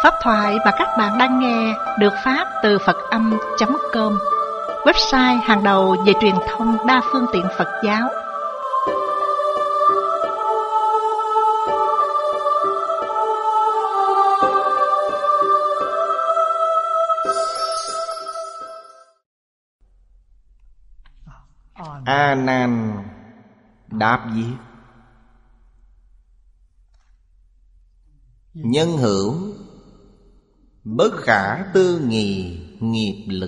Pháp thoại mà các bạn đang nghe được phát từ Phật-âm.com, website hàng đầu về truyền thông đa phương tiện Phật giáo. A Nan đáp viết: nhân hữu bất khả tư nghì nghiệp lực,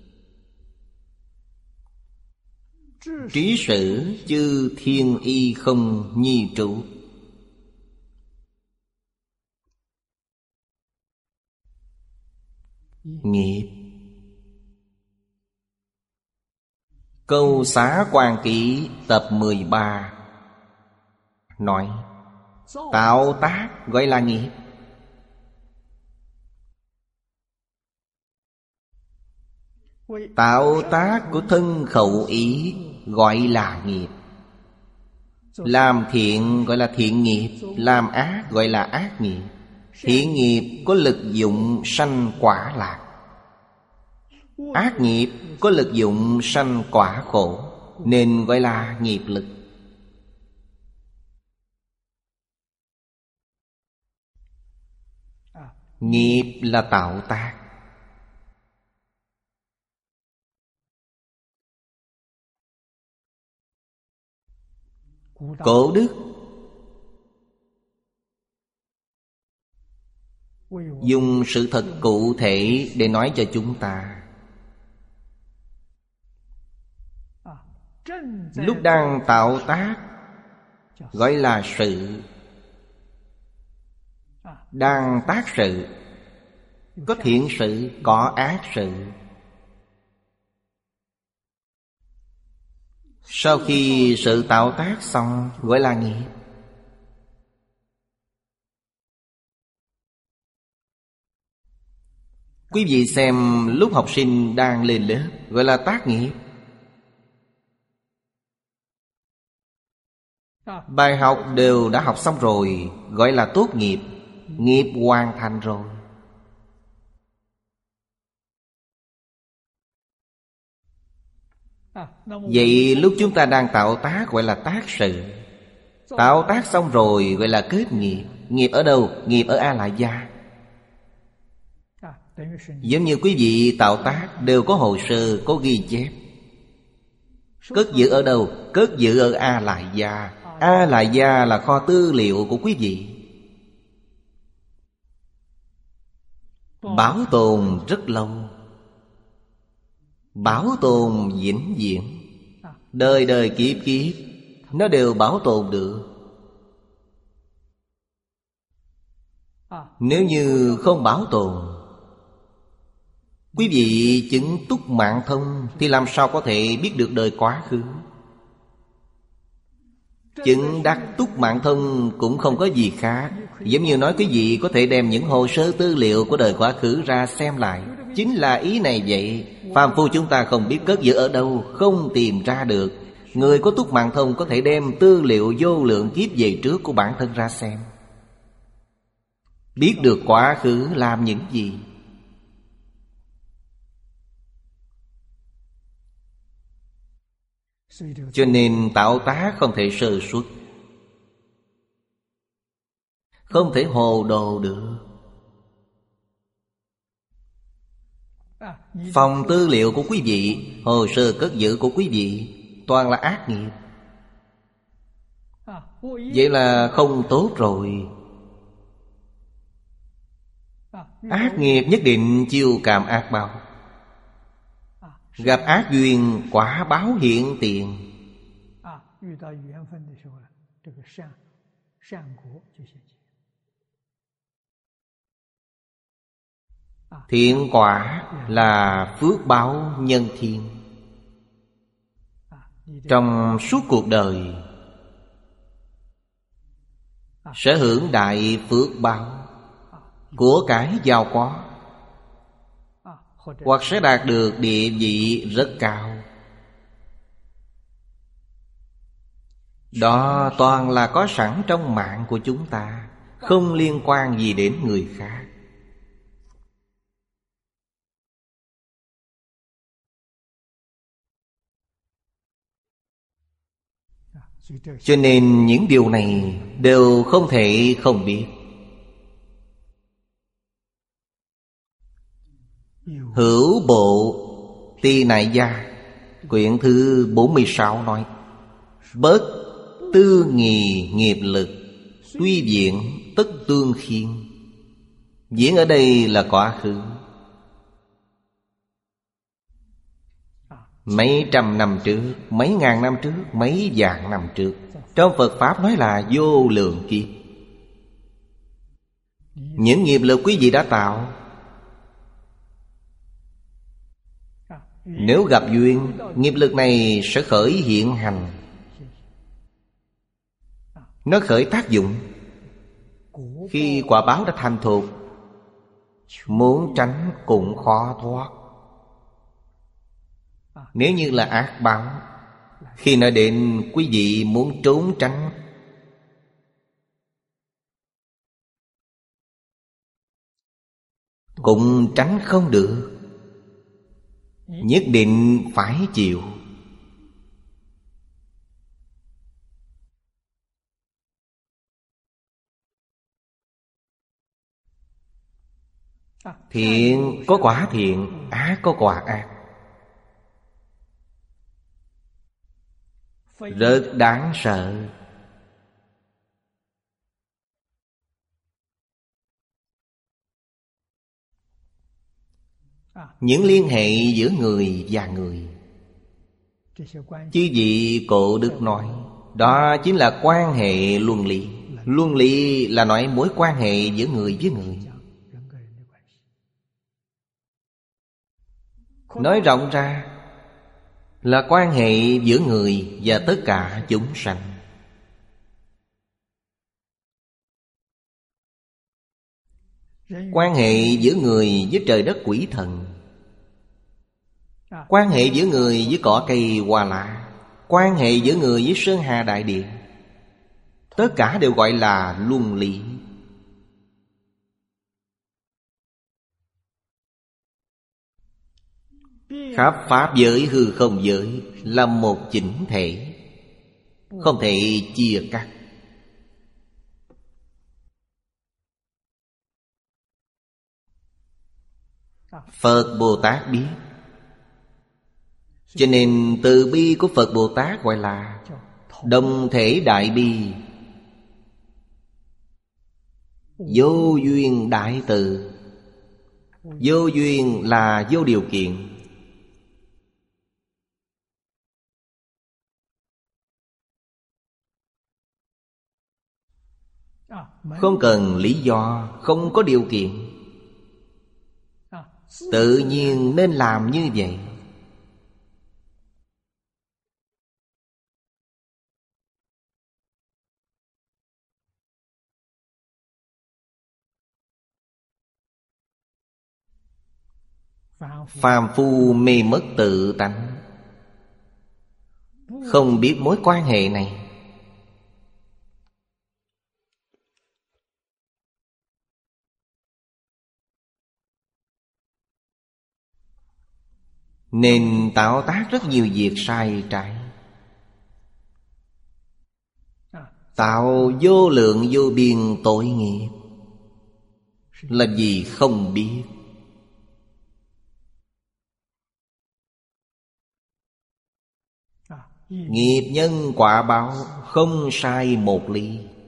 trí sử chư thiên y không nhi trụ. Nghiệp. Câu Xá Quan Kỷ tập 13 nói: tạo tác gọi là nghiệp. Tạo tác của thân khẩu ý gọi là nghiệp. Làm thiện gọi là thiện nghiệp, làm ác gọi là ác nghiệp. Thiện nghiệp có lực dụng sanh quả lạc, ác nghiệp có lực dụng sanh quả khổ, nên gọi là nghiệp lực. Nghiệp là tạo tác. Cổ đức dùng sự thật cụ thể để nói cho chúng ta. Lúc đang tạo tác gọi là sự. Đang tác sự, có thiện sự, có ác sự. Sau khi sự tạo tác xong gọi là nghiệp. Quý vị xem lúc học sinh đang lên lớp gọi là tác nghiệp. Bài học đều đã học xong rồi gọi là tốt nghiệp. Nghiệp hoàn thành rồi. Vậy lúc chúng ta đang tạo tác gọi là tác sự. Tạo tác xong rồi gọi là kết nghiệp. Nghiệp ở đâu? Nghiệp ở A Lại Gia. Giống như quý vị tạo tác đều có hồ sơ, có ghi chép. Cất giữ ở đâu? Cất giữ ở A Lại Gia. A Lại Gia là kho tư liệu của quý vị. Bảo tồn rất lâu, bảo tồn vĩnh viễn. Đời đời kiếp kiếp nó đều bảo tồn được. Nếu như không bảo tồn, quý vị chứng túc mạng thông thì làm sao có thể biết được đời quá khứ. Chứng đắc túc mạng thông cũng không có gì khác. Giống như nói quý vị có thể đem những hồ sơ tư liệu của đời quá khứ ra xem lại. Chính là ý này vậy. Phàm phu chúng ta không biết cất giữ ở đâu, không tìm ra được. Người có túc mạng thông có thể đem tư liệu vô lượng kiếp về trước của bản thân ra xem, biết được quá khứ làm những gì. Cho nên tạo tác không thể sơ suất, không thể hồ đồ được. Phòng tư liệu của quý vị, hồ sơ cất giữ của quý vị toàn là ác nghiệp. Vậy là không tốt rồi. Ác nghiệp nhất định chiêu cảm ác báo. Gặp ác duyên quả báo hiện tiền. Thiện quả là phước báo nhân thiên. Trong suốt cuộc đời sẽ hưởng đại phước báo, của cải giàu có, hoặc sẽ đạt được địa vị rất cao. Đó toàn là có sẵn trong mạng của chúng ta, không liên quan gì đến người khác. Cho nên những điều này đều không thể không biết. Hữu bộ Tỳ Nại Gia quyển thứ 46 nói: bất tư nghì nghiệp lực, tuy diễn tất tương khiên. Diễn ở đây là quá khứ. Mấy trăm năm trước, mấy ngàn năm trước, mấy vạn năm trước, trong Phật Pháp nói là vô lượng kiếp. Những nghiệp lực quý vị đã tạo, nếu gặp duyên, nghiệp lực này sẽ khởi hiện hành. Nó khởi tác dụng. Khi quả báo đã thành thục, muốn tránh cũng khó thoát. Nếu như là ác báo, khi nói đến quý vị muốn trốn tránh, cũng tránh không được, nhất định phải chịu. Thiện có quả thiện, ác có quả ác. Rất đáng sợ. Những liên hệ giữa người và người, chư vị Cổ Đức nói, đó chính là quan hệ luân lý. Luân lý là nói mối quan hệ giữa người với người. Nói rộng ra là quan hệ giữa người và tất cả chúng sanh. Quan hệ giữa người với trời đất quỷ thần, quan hệ giữa người với cỏ cây hoa lá, quan hệ giữa người với sơn hà đại địa, tất cả đều gọi là luân lý. Khắp pháp giới hư không giới là một chỉnh thể, không thể chia cắt. Phật Bồ Tát biết, cho nên từ bi của Phật Bồ Tát gọi là đồng thể đại bi, vô duyên đại từ. Vô duyên là vô điều kiện. Không cần lý do, không có điều kiện, tự nhiên nên làm như vậy. Phàm phu mê mất tự tánh, không biết mối quan hệ này, nên tạo tác rất nhiều việc sai trái, tạo vô lượng vô biên tội nghiệp. Là vì không biết. Nghiệp nhân quả báo không sai một ly.